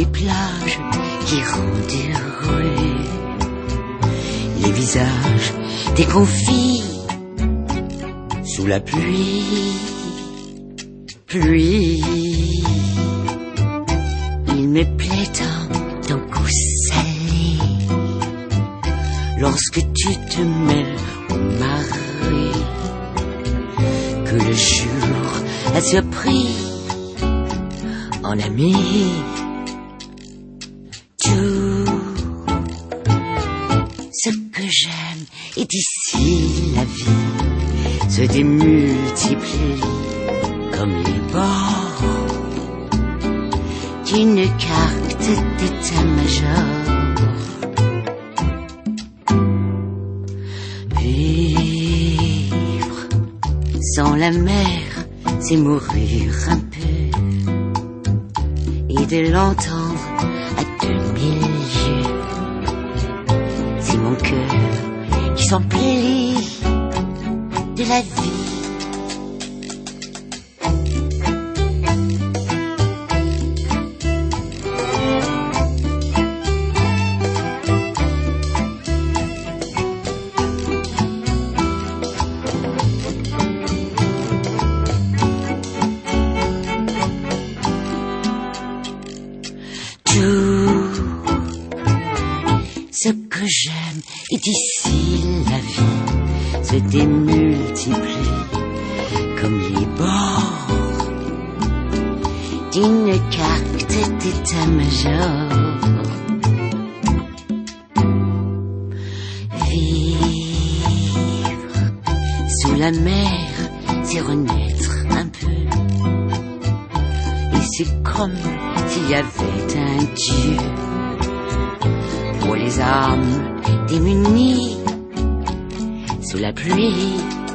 les plages qui rendent heureux les visages déconfits sous la pluie. Il me plaît tant ton goût salé lorsque tu te mêles au marais, que le jour a surpris en ami. Tout ce que j'aime est ici la vie se démultiplie comme les bords d'une carte d'état-major. Vivre sans la mer, c'est mourir un peu, et de l'entendre à 2000 lieues. C'est mon cœur qui s'emplit de la vie. Ce que j'aime est d'ici la vie se démultiplie comme les bords d'une carte d'état-major. Vivre sous la mer, c'est renaître un peu, et c'est comme s'il y avait un Dieu pour les âmes démunies sous la pluie.